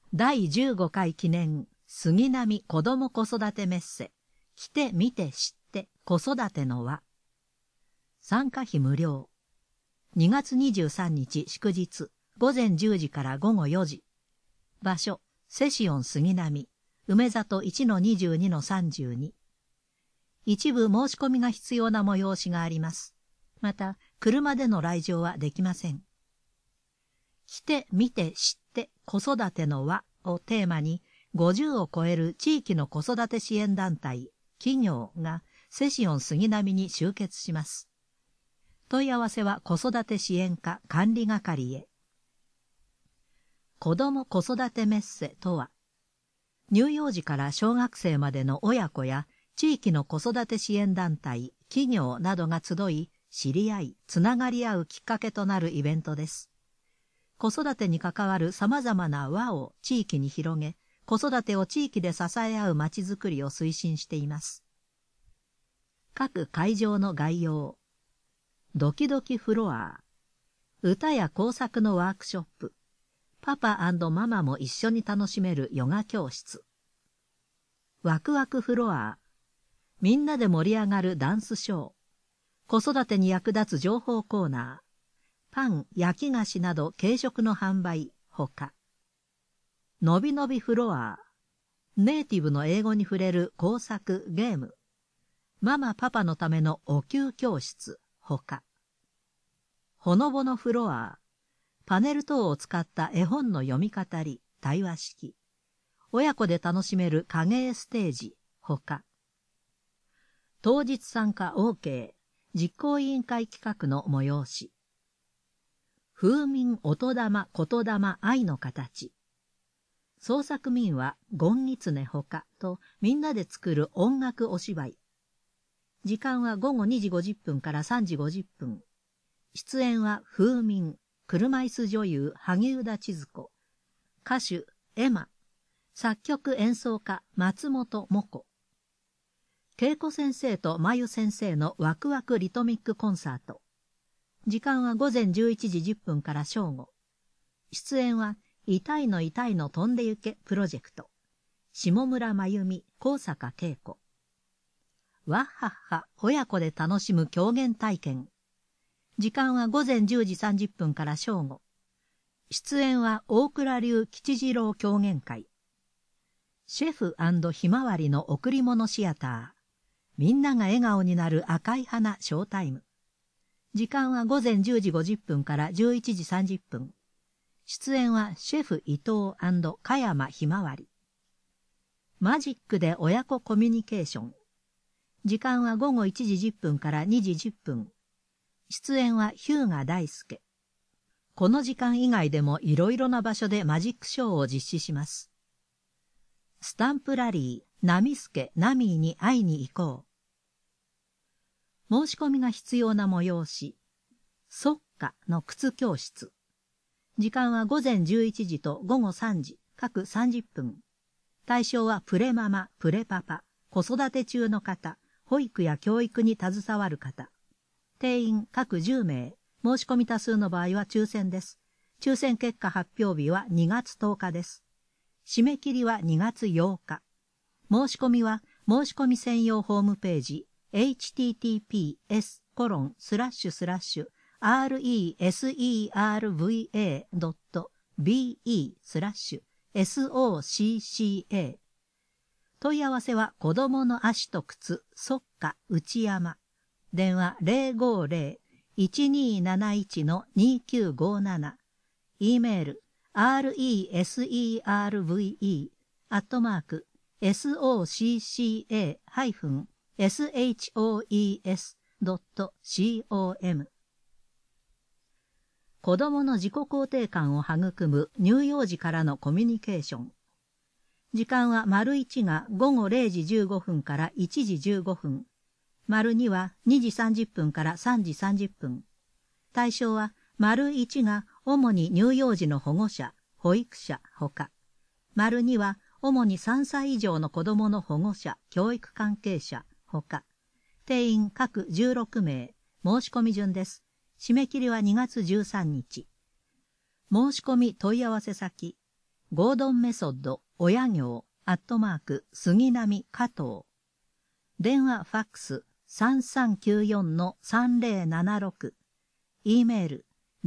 第15回記念杉並子ども子育てメッセ来て見て知って子育ての輪。参加費無料。2月23日祝日午前10時から午後4時。場所セシオン杉並梅里 1-22-32。一部申し込みが必要な催しがあります。また車での来場はできません。来て見て知って子育ての輪をテーマに50を超える地域の子育て支援団体、企業がセシオン杉並に集結します。問い合わせは子育て支援課管理係へ。子ども子育てメッセとは、乳幼児から小学生までの親子や地域の子育て支援団体、企業などが集い、知り合い、つながり合うきっかけとなるイベントです。子育てに関わる様々な輪を地域に広げ、子育てを地域で支え合うまちづくりを推進しています。各会場の概要。ドキドキフロア。歌や工作のワークショップ。パパ&ママも一緒に楽しめるヨガ教室。ワクワクフロア。みんなで盛り上がるダンスショー。子育てに役立つ情報コーナー。パン、焼き菓子など軽食の販売、ほか。のびのびフロア。ネイティブの英語に触れる工作、ゲーム。ママパパのためのお給教室、ほか。ほのぼのフロア。パネル等を使った絵本の読み語り、対話式。親子で楽しめる影絵ステージ、ほか。当日参加 OK、実行委員会企画の催し。風民音玉言霊愛の形。創作民話ゴンギツネほかとみんなで作る音楽お芝居。時間は午後2時50分から3時50分。出演は風民、車椅子女優萩生田千鶴子、歌手エマ、作曲演奏家松本もこ。恵子先生とまゆ先生のワクワクリトミックコンサート。時間は午前11時10分から正午。出演は、痛いの痛いの飛んでゆけプロジェクト。下村真由美、高坂恵子。わっはっは、親子で楽しむ狂言体験。時間は午前10時30分から正午。出演は、大倉流吉次郎狂言会。シェフ&ひまわりの贈り物シアター。みんなが笑顔になる赤い花ショータイム。時間は午前10時50分から11時30分。出演はシェフ伊藤&香山ひまわり。マジックで親子コミュニケーション。時間は午後1時10分から2時10分。出演は日向大輔。この時間以外でもいろいろな場所でマジックショーを実施します。スタンプラリー、ナミスケ、ナミーに会いに行こう。申し込みが必要な催し、そっかの靴教室。時間は午前11時と午後3時、各30分。対象はプレママ、プレパパ、子育て中の方、保育や教育に携わる方。定員各10名、申し込み多数の場合は抽選です。抽選結果発表日は2月10日です。締め切りは2月8日。申し込みは申し込み専用ホームページ、https://reserva.be/SOCCA。問い合わせは子供の足と靴、そっか内山。電話050-1271-2957。e メール reserva-socca-shoes.com。 子供の自己肯定感を育む乳幼児からのコミュニケーション。時間は丸1が午後0時15分から1時15分。丸2は2時30分から3時30分。対象は丸1が主に乳幼児の保護者、保育者ほか。丸2は主に3歳以上の子供の保護者、教育関係者ほか。定員各16名。申し込み順です。締め切りは2月13日。申し込み問い合わせ先。 ゴードンメソッド親業杉並加藤。電話ファックス3394-3076。E メール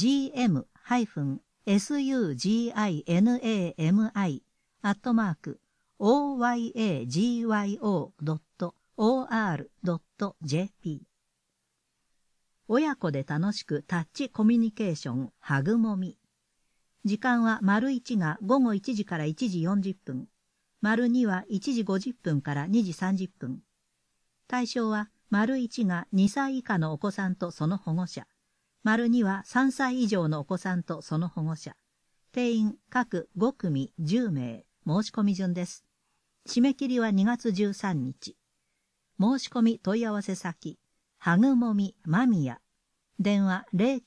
gm-sugimi@oyagyo.or.jp。 親子で楽しくタッチコミュニケーションハグもみ。時間は丸1が午後1時から1時40分、丸2は1時50分から2時30分。対象は丸1が2歳以下のお子さんとその保護者、丸2は3歳以上のお子さんとその保護者。定員各5組10名、申し込み順です。締め切りは2月13日。申し込み問い合わせ先、はぐもみまみや。電話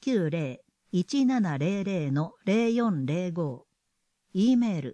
090-1700-0405。E メール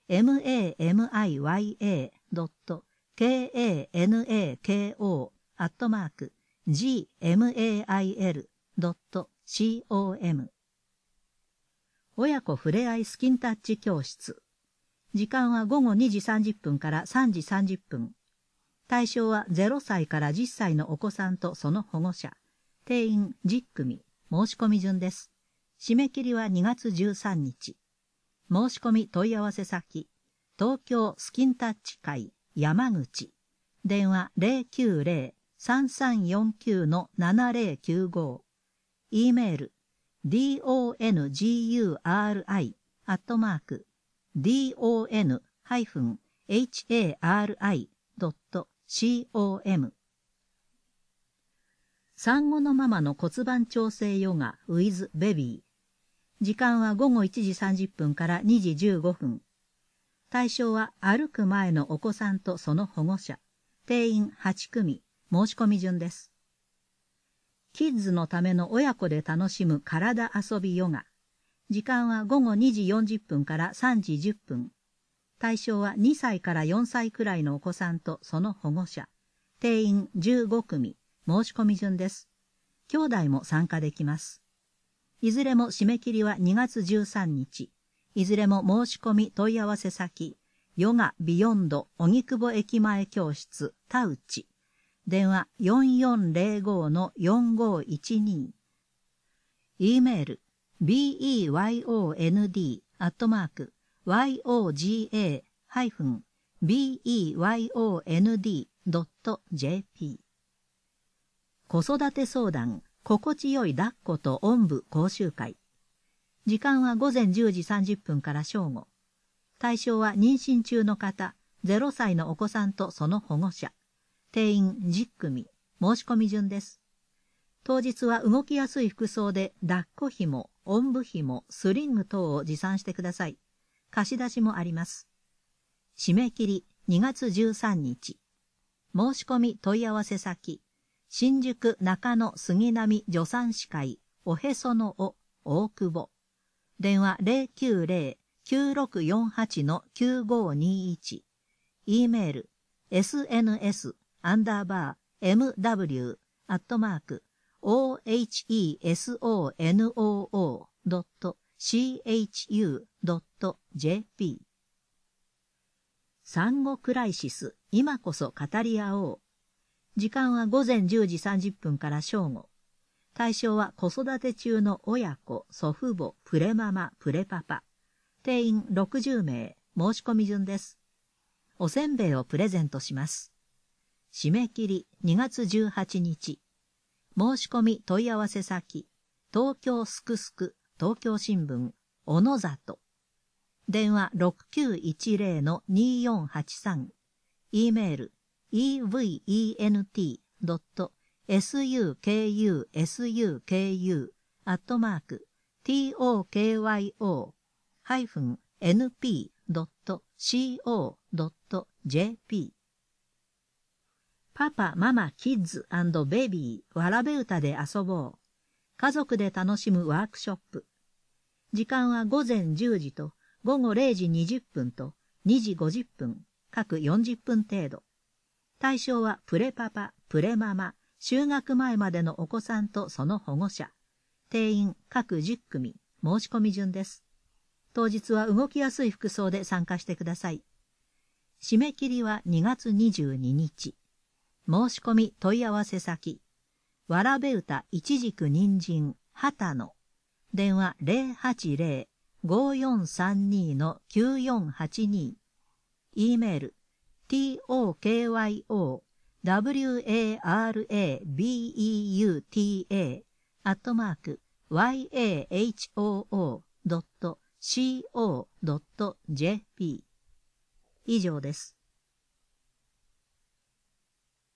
mamaya.kanako@gmail.com。 親子ふれあいスキンタッチ教室。時間は午後2時30分から3時30分。対象は0歳から10歳のお子さんとその保護者。定員10組。申し込み順です。締め切りは2月13日。申し込み問い合わせ先、東京スキンタッチ会山口。電話090-3349-7095。E メール donguri-don-hari.com。 産後のママの骨盤調整ヨガ with ベビー。時間は午後1時30分から2時15分。対象は歩く前のお子さんとその保護者。定員8組。申し込み順です。キッズのための親子で楽しむ体遊びヨガ。時間は午後2時40分から3時10分。対象は2歳から4歳くらいのお子さんとその保護者。定員15組。申し込み順です。兄弟も参加できます。いずれも締め切りは2月13日。いずれも申し込み問い合わせ先、ヨガビヨンド荻窪駅前教室田内。電話 4405-4512。E メール beyond-yoga-beyond.jp。子育て相談、心地よい抱っことおんぶ講習会。時間は午前10時30分から正午。対象は妊娠中の方、0歳のお子さんとその保護者。定員10組。申し込み順です。当日は動きやすい服装で抱っこ紐、おんぶ紐、スリング等を持参してください。貸し出しもあります。締め切り2月13日。申し込み問い合わせ先、新宿中野杉並助産師会おへそのお大久保。電話 090-9648-9521。E メール sns_ohesonoo.chu.jp。 産後クライシス、今こそ語り合おう。時間は午前10時30分から正午。対象は子育て中の親子、祖父母、プレママ、プレパパ。定員60名。申し込み順です。おせんべいをプレゼントします。締め切り2月18日。申し込み問い合わせ先、東京すくすく、東京新聞、小野里。電話 6910-2483。E メールevent.suku-tokyo-np.co.jp。 パパ、ママ、キッズ&ベビー、わらべ歌で遊ぼう。家族で楽しむワークショップ。時間は午前10時と午後0時20分と2時50分、各40分程度。対象はプレパパ、プレママ、就学前までのお子さんとその保護者。定員各10組。申し込み順です。 当日は動きやすい服装で参加してください。締め切りは2月22日。申し込み問い合わせ先。わらべ歌いちじく人参畑野。電話 080-5432-9482。E メール tokyowarabeuta@yahoo.co.jp。以上です。